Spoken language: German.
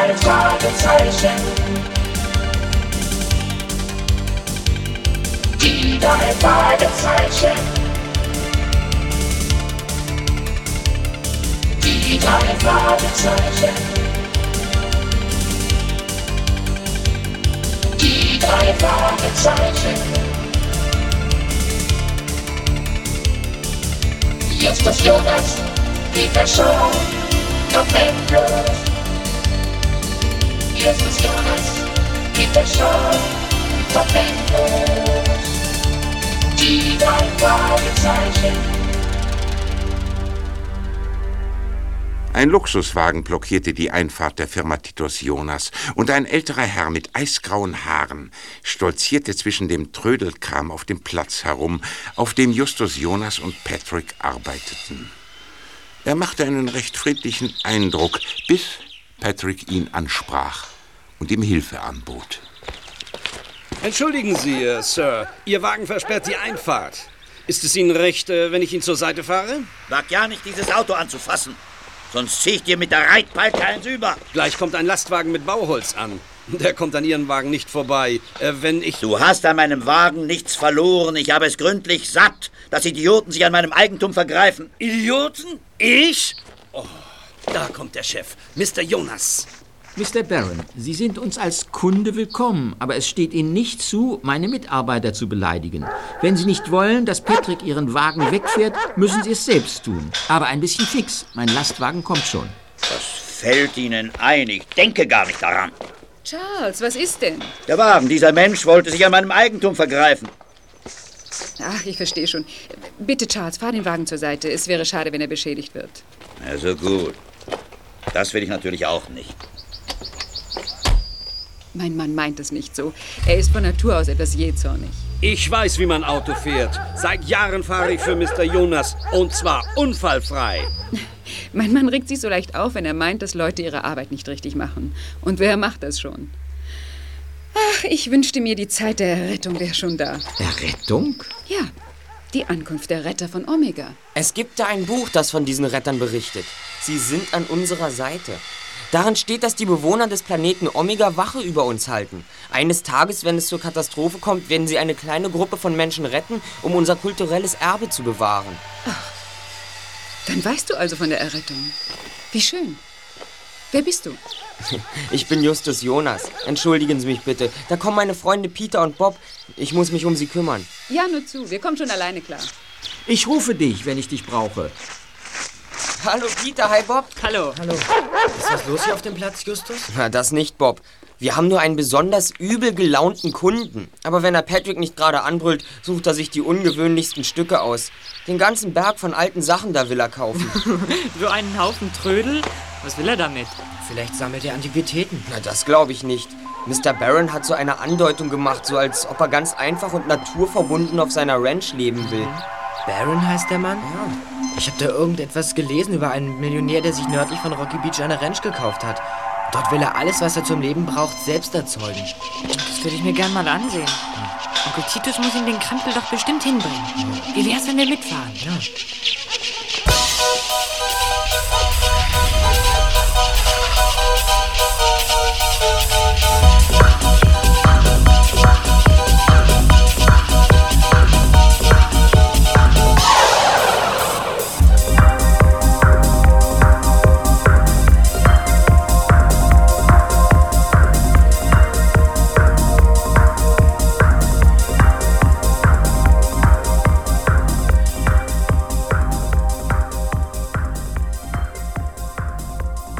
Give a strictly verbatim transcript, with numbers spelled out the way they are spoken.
drei Fragezeichen. Die drei Fragezeichen. Die drei Fragezeichen. Die drei Fragezeichen. Jetzt ist Jonas, Peter Shaw, noch endlos. Jetzt ist Jonas, Peter Shaw, noch endlos. Die drei Fragezeichen. Ein Luxuswagen blockierte die Einfahrt der Firma Titus Jonas und ein älterer Herr mit eisgrauen Haaren stolzierte zwischen dem Trödelkram auf dem Platz herum, auf dem Justus Jonas und Patrick arbeiteten. Er machte einen recht friedlichen Eindruck, bis Patrick ihn ansprach und ihm Hilfe anbot. Entschuldigen Sie, äh, Sir, Ihr Wagen versperrt die Einfahrt. Ist es Ihnen recht, äh, wenn ich ihn zur Seite fahre? Wag ja nicht, dieses Auto anzufassen. Sonst zieh ich dir mit der Reitpeitsche eins über. Gleich kommt ein Lastwagen mit Bauholz an. Der kommt an Ihren Wagen nicht vorbei. Äh, wenn ich... Du hast an meinem Wagen nichts verloren. Ich habe es gründlich satt, dass Idioten sich an meinem Eigentum vergreifen. Idioten? Ich? Oh, da kommt der Chef, Mister Jonas. Mister Barron, Sie sind uns als Kunde willkommen, aber es steht Ihnen nicht zu, meine Mitarbeiter zu beleidigen. Wenn Sie nicht wollen, dass Patrick Ihren Wagen wegfährt, müssen Sie es selbst tun. Aber ein bisschen fix. Mein Lastwagen kommt schon. Was fällt Ihnen ein? Ich denke gar nicht daran. Charles, was ist denn? Der Wagen, dieser Mensch wollte sich an meinem Eigentum vergreifen. Ach, ich verstehe schon. Bitte, Charles, fahr den Wagen zur Seite. Es wäre schade, wenn er beschädigt wird. Also gut. Das will ich natürlich auch nicht. Mein Mann meint es nicht so. Er ist von Natur aus etwas jähzornig. Ich weiß, wie man Auto fährt. Seit Jahren fahre ich für Mister Jonas. Und zwar unfallfrei. Mein Mann regt sich so leicht auf, wenn er meint, dass Leute ihre Arbeit nicht richtig machen. Und wer macht das schon? Ach, ich wünschte mir, die Zeit der Errettung wäre schon da. Errettung? Ja, die Ankunft der Retter von Omega. Es gibt da ein Buch, das von diesen Rettern berichtet. Sie sind an unserer Seite. Darin steht, dass die Bewohner des Planeten Omega Wache über uns halten. Eines Tages, wenn es zur Katastrophe kommt, werden sie eine kleine Gruppe von Menschen retten, um unser kulturelles Erbe zu bewahren. Ach, dann weißt du also von der Errettung. Wie schön. Wer bist du? Ich bin Justus Jonas. Entschuldigen Sie mich bitte. Da kommen meine Freunde Peter und Bob. Ich muss mich um sie kümmern. Ja, nur zu. Wir kommen schon alleine klar. Ich rufe dich, wenn ich dich brauche. Hallo Peter, hi Bob. Hallo. Hallo. Ist was los hier auf dem Platz, Justus? Na, das nicht, Bob. Wir haben nur einen besonders übel gelaunten Kunden. Aber wenn er Patrick nicht gerade anbrüllt, sucht er sich die ungewöhnlichsten Stücke aus. Den ganzen Berg von alten Sachen da will er kaufen. So einen Haufen Trödel? Was will er damit? Vielleicht sammelt er Antiquitäten. Na, das glaube ich nicht. Mister Barron hat so eine Andeutung gemacht, so als ob er ganz einfach und naturverbunden auf seiner Ranch leben will. Barron heißt der Mann? Ja. Ich habe da irgendetwas gelesen über einen Millionär, der sich nördlich von Rocky Beach eine Ranch gekauft hat. Dort will er alles, was er zum Leben braucht, selbst erzeugen. Das würde ich mir gern mal ansehen. Onkel Titus muss ihm den Krempel doch bestimmt hinbringen. Wie wär's, wenn wir mitfahren? Ja.